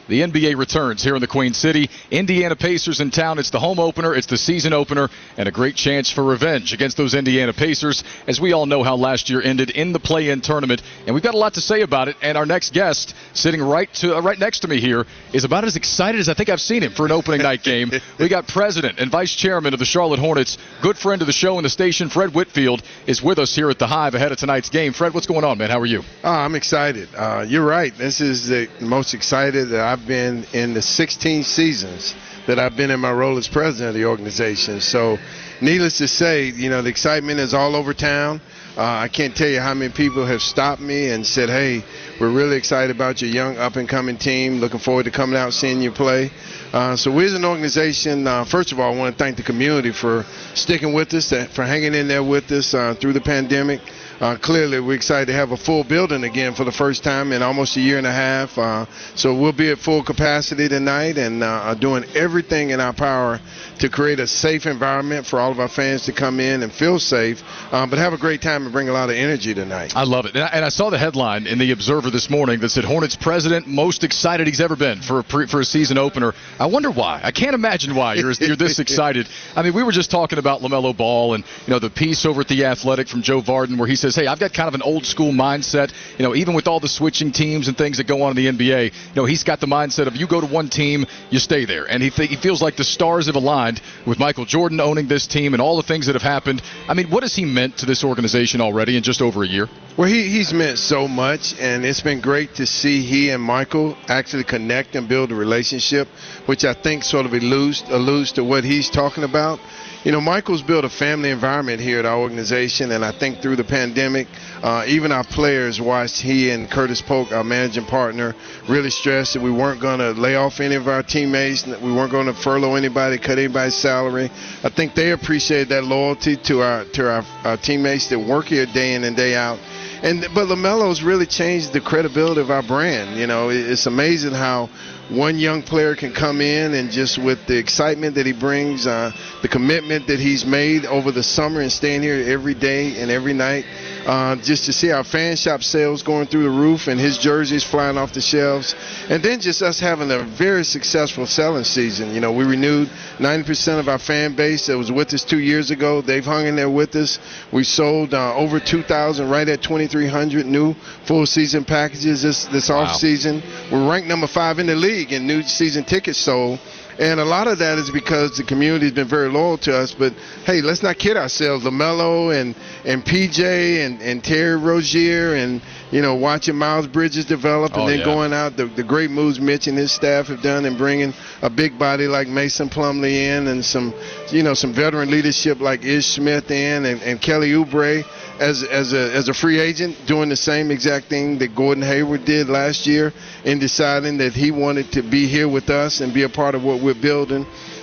The NBA returns here in the Queen City. Indiana Pacers in town. It's the home opener. It's the season opener. And a great chance for revenge against those Indiana Pacers, as we all know how last year ended in the play-in tournament. And we've got a lot to say about it. And our next guest, sitting right next to me here, is about as excited as I think I've seen him for an opening night game. We got President and Vice Chairman of the Charlotte Hornets, good friend of the show and the station, Fred Whitfield, is with us here at the Hive ahead of tonight's game. Fred, what's going on, man? How are you? I'm excited. You're right. This is the most excited that I've been in the 16 seasons that I've been in my role as president of the organization. So, needless to say, the excitement is all over town. I can't tell you how many people have stopped me and said, hey, we're really excited about your young up-and-coming team. Looking forward to coming out and seeing you play. So we as an organization, first of all, I want to thank the community for sticking with us, for hanging in there with us through the pandemic. Clearly, we're excited to have a full building again for the first time in almost a year and a half. So we'll be at full capacity tonight and doing everything in our power to create a safe environment for all of our fans to come in and feel safe, but have a great time and bring a lot of energy tonight. I love it. And I saw the headline in the Observer this morning that said Hornets president most excited he's ever been for a season opener. I wonder why. I can't imagine why you're this excited. I mean, we were just talking about LaMelo Ball and the piece over at The Athletic from Joe Varden where he says, hey, I've got kind of an old school mindset. Even with all the switching teams and things that go on in the NBA, he's got the mindset of you go to one team, you stay there. And he feels like the stars have aligned with Michael Jordan owning this team and all the things that have happened. I mean, what has he meant to this organization already in just over a year? Well, he's meant so much, and it's been great to see he and Michael actually connect and build a relationship, which I think sort of alludes to what he's talking about. Michael's built a family environment here at our organization, and I think through the pandemic, even our players watched he and Curtis Polk, our managing partner, really stressed that we weren't going to lay off any of our teammates, we weren't going to furlough anybody, cut anybody's salary. I think they appreciate that loyalty to our teammates that work here day in and day out. But LaMelo's really changed the credibility of our brand. It's amazing how one young player can come in and just with the excitement that he brings, the commitment that he's made over the summer and staying here every day and every night, just to see our fan shop sales going through the roof and his jerseys flying off the shelves, and then just us having a very successful selling season. We renewed 90% of our fan base that was with us 2 years ago. They've hung in there with us. We sold over 2,000, right at 2,300 new full season packages this off season. We're ranked number 5 in the league in new season tickets sold. And a lot of that is because the community has been very loyal to us. But, hey, let's not kid ourselves. LaMelo and PJ and Terry Rozier and, watching Miles Bridges develop and then going out, the great moves Mitch and his staff have done in bringing a big body like Mason Plumlee in and some veteran leadership like Ish Smith in and Kelly Oubre as a free agent doing the same exact thing that Gordon Hayward did last year in deciding that he wanted to be here with us and be a part of what we're building.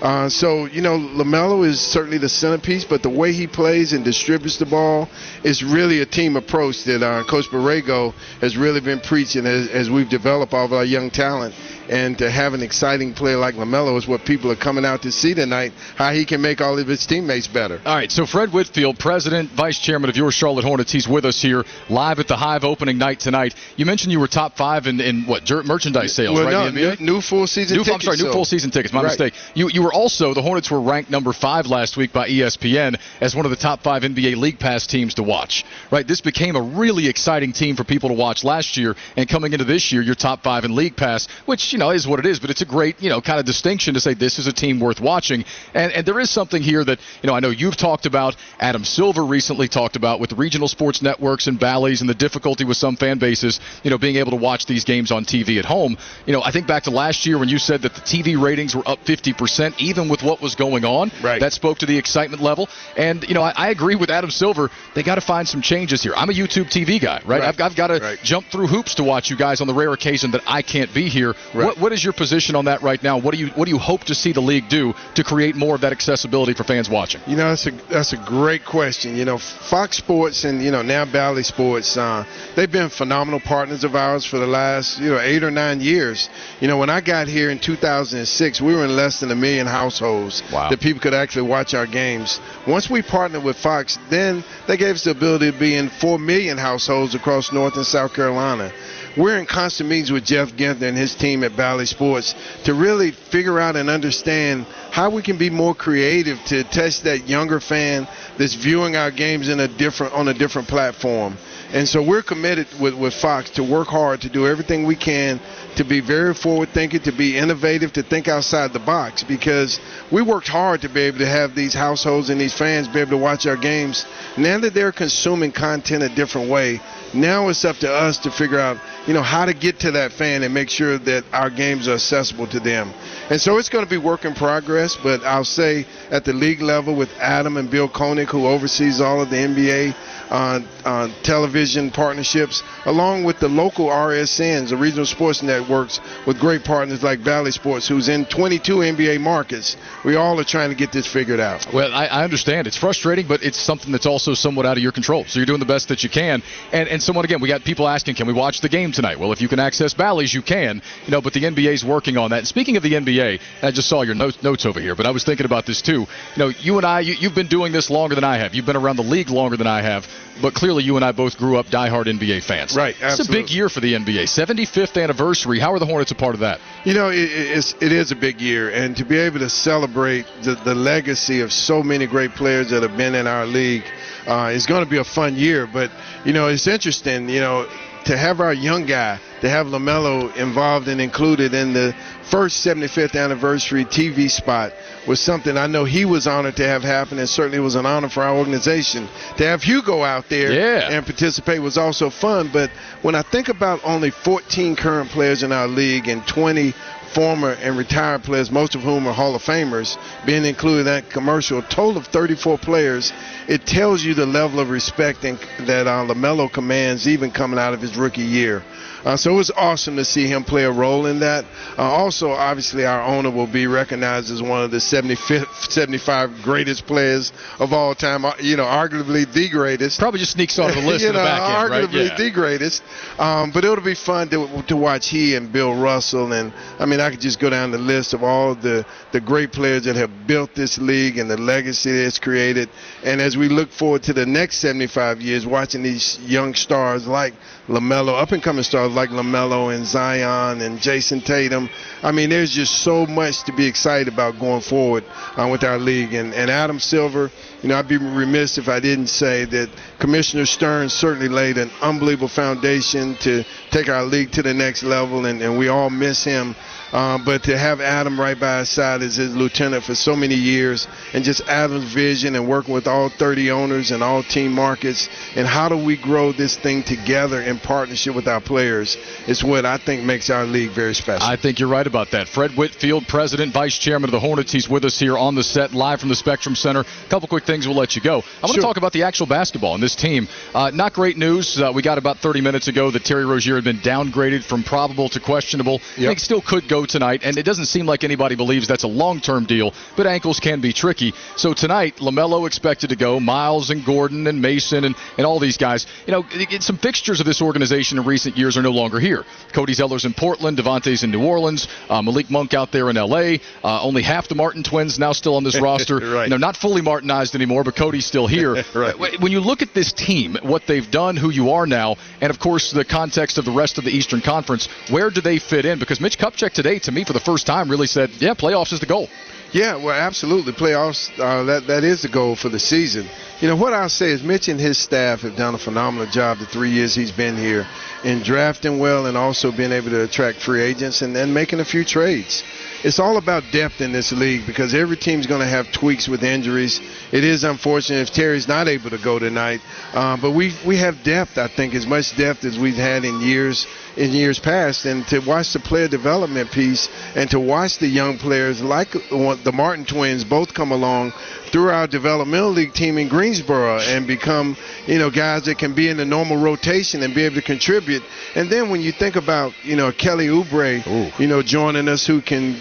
So, LaMelo is certainly the centerpiece, but the way he plays and distributes the ball is really a team approach that Coach Borrego has really been preaching as we've developed all of our young talent. And to have an exciting player like LaMelo is what people are coming out to see tonight, how he can make all of his teammates better. All right, so Fred Whitfield, President, Vice Chairman of your Charlotte Hornets, he's with us here live at the Hive opening night tonight. You mentioned you were top 5 in what, merchandise sales, right? No, in the NBA? New full season tickets. I'm sorry, new full season tickets, my mistake. You were also, the Hornets were ranked number 5 last week by ESPN as one of the top 5 NBA League Pass teams to watch, right? This became a really exciting team for people to watch last year, and coming into this year, you're top 5 in League Pass, which, is what it is, but it's a great, kind of distinction to say this is a team worth watching. And there is something here that, I know you've talked about, Adam Silver recently talked about with regional sports networks and Bally's and the difficulty with some fan bases, being able to watch these games on TV at home. I think back to last year when you said that the TV ratings were up 50%, even with what was going on. Right. That spoke to the excitement level. And, I agree with Adam Silver. They got to find some changes here. I'm a YouTube TV guy, right? I've got to jump through hoops to watch you guys on the rare occasion that I can't be here. Right. What is your position on that right now? What do you hope to see the league do to create more of that accessibility for fans watching? That's a great question. Fox Sports and now Bally Sports, they've been phenomenal partners of ours for the last 8 or 9 years. When I got here in 2006, we were in less than 1 million households that people could actually watch our games. Once we partnered with Fox, then they gave us the ability to be in 4 million households across North and South Carolina. we're in constant meetings with Jeff Ginther and his team at Bally Sports to really figure out and understand how we can be more creative to touch that younger fan that's viewing our games on a different platform. And so we're committed with Fox to work hard, to do everything we can, to be very forward-thinking, to be innovative, to think outside the box, because we worked hard to be able to have these households and these fans be able to watch our games. Now that they're consuming content a different way, now it's up to us to figure out, how to get to that fan and make sure that our games are accessible to them. And so it's going to be work in progress, but I'll say at the league level with Adam and Bill Koenig, who oversees all of the NBA television partnerships, along with the local RSNs, the regional sports networks, with great partners like Bally Sports, who's in 22 NBA markets. We all are trying to get this figured out. Well, I understand. It's frustrating, but it's something that's also somewhat out of your control. So you're doing the best that you can. And somewhat, again, we got people asking, can we watch the game tonight? Well, if you can access Bally's, you can. But the NBA's working on that. And speaking of the NBA, I just saw your notes over here, but I was thinking about this too. You and I, you've been doing this longer than I have. You've been around the league longer than I have. But clearly you and I both grew up diehard NBA fans. Right, absolutely. It's a big year for the NBA. 75th anniversary. How are the Hornets a part of that? It is a big year. And to be able to celebrate the legacy of so many great players that have been in our league is going to be a fun year. But, it's interesting, to have our young guy, to have LaMelo involved and included in the first 75th anniversary TV spot was something I know he was honored to have happen, and certainly it was an honor for our organization. To have Hugo out there and participate was also fun. But when I think about only 14 current players in our league and 20 former and retired players, most of whom are Hall of Famers, being included in that commercial, a total of 34 players, it tells you the level of respect that LaMelo commands even coming out of his rookie year. So it was awesome to see him play a role in that. Also, obviously, our owner will be recognized as one of the 75 greatest players of all time, arguably the greatest. Probably just sneaks onto the list in the back end, right? Arguably the greatest. But it'll be fun to watch he and Bill Russell. And, I could just go down the list of all the great players that have built this league and the legacy that it's created. And as we look forward to the next 75 years, watching these young stars like LaMelo, up-and-coming stars like LaMelo and Zion and Jason Tatum. There's just so much to be excited about going forward with our league. And Adam Silver, I'd be remiss if I didn't say that Commissioner Stern certainly laid an unbelievable foundation to take our league to the next level, and we all miss him. But to have Adam right by his side as his lieutenant for so many years, and just Adam's vision and working with all 30 owners and all team markets, and how do we grow this thing together in partnership with our players is what I think makes our league very special. I think you're right about that. Fred Whitfield, President, Vice Chairman of the Hornets, he's with us here on the set, live from the Spectrum Center. A couple quick things, we'll let you go. I want to talk about the actual basketball and this team. Not great news. We got about 30 minutes ago that Terry Rozier had been downgraded from probable to questionable. I think still could go tonight, and it doesn't seem like anybody believes that's a long-term deal, but ankles can be tricky. So tonight, LaMelo expected to go, Miles and Gordon and Mason and all these guys. Some fixtures of this organization in recent years are no longer here. Cody Zeller's in Portland, Devontae's in New Orleans, Malik Monk out there in L.A., only half the Martin twins now still on this roster. Right. Not fully Martinized anymore, but Cody's still here. Right. When you look at this team, what they've done, who you are now, and, of course, the context of the rest of the Eastern Conference, where do they fit in? Because Mitch Kupchak today, to me, for the first time, really said, playoffs is the goal. Yeah, well, absolutely. Playoffs, that is the goal for the season. What I'll say is Mitch and his staff have done a phenomenal job the 3 years he's been here in drafting well and also being able to attract free agents and then making a few trades. It's all about depth in this league because every team's going to have tweaks with injuries. It is unfortunate if Terry's not able to go tonight, but we have depth, I think, as much depth as we've had in years past. And to watch the player development piece and to watch the young players like the Martin twins both come along through our developmental league team in Greensboro and become, guys that can be in the normal rotation and be able to contribute. And then when you think about, Kelly Oubre, joining us, who can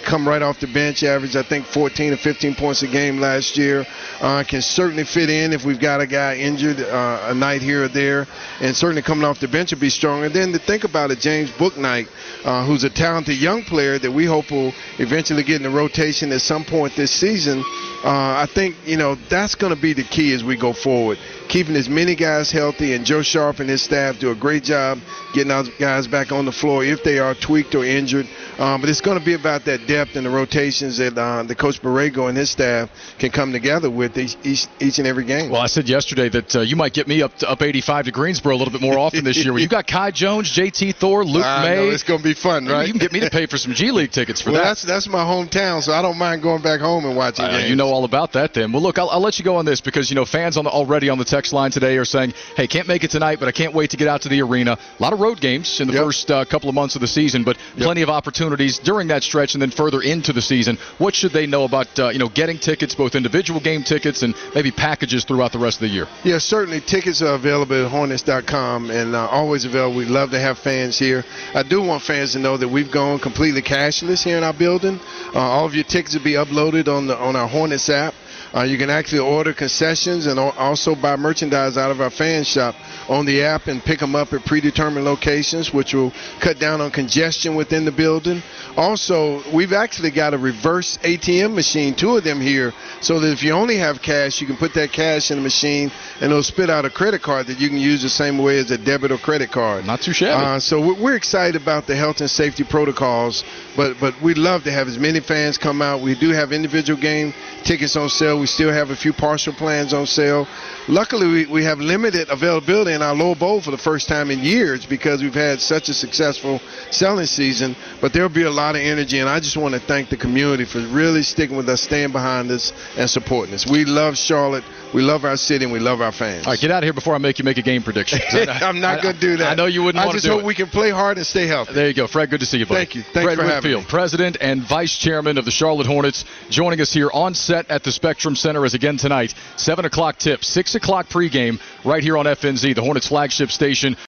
come right off the bench, averaged, I think, 14 or 15 points a game last year. Can certainly fit in if we've got a guy injured a night here or there. And certainly coming off the bench will be strong. And then to think about it, James Bouknight, who's a talented young player that we hope will eventually get in the rotation at some point this season. I think, that's going to be the key as we go forward. Keeping as many guys healthy, and Joe Sharp and his staff do a great job getting our guys back on the floor if they are tweaked or injured. But it's going to be about that depth and the rotations that the Coach Borrego and his staff can come together with each and every game. Well, I said yesterday that you might get me up 85 to Greensboro a little bit more often this year. Well, you got Kai Jones, JT Thor, Luke May. No, it's going to be fun, right? You can get me to pay for some G League tickets for that. That's my hometown, so I don't mind going back home and watching games. You know all about that then. Well, look, I'll let you go on this because, fans already on the text line today are saying, hey, can't make it tonight, but I can't wait to get out to the arena. A lot of road games in the first couple of months of the season, but plenty of opportunities during that stretch and then further into the season. What should they know about, getting tickets, both individual game tickets and maybe packages throughout the rest of the year? Yeah, certainly. Tickets are available at Hornets.com and always available. We'd love to have fans here. I do want fans to know that we've gone completely cashless here in our building. All of your tickets will be uploaded on our Hornets app. You can actually order concessions and also buy merchandise out of our fan shop on the app and pick them up at predetermined locations, which will cut down on congestion within the building. Also, we've actually got a reverse ATM machine, 2 of them here, so that if you only have cash, you can put that cash in the machine and it'll spit out a credit card that you can use the same way as a debit or credit card. Not too shabby. So we're excited about the health and safety protocols, but we'd love to have as many fans come out. We do have individual game tickets on sale. We still have a few partial plans on sale. Luckily, we have limited availability in our lower bowl for the first time in years because we've had such a successful selling season. But there'll be a lot of energy, and I just want to thank the community for really sticking with us, staying behind us, and supporting us. We love Charlotte. We love our city, and we love our fans. All right, get out of here before I make you make a game prediction. I'm not going to do that. I know you wouldn't want to do it. I just hope we can play hard and stay healthy. There you go. Fred, good to see you, buddy. Thank you. Thanks Fred for having Whitfield, me. President and Vice Chairman of the Charlotte Hornets, joining us here on set at the Spectrum Center as again tonight, 7 o'clock tip, 6 o'clock pregame right here on FNZ, the Hornets flagship station.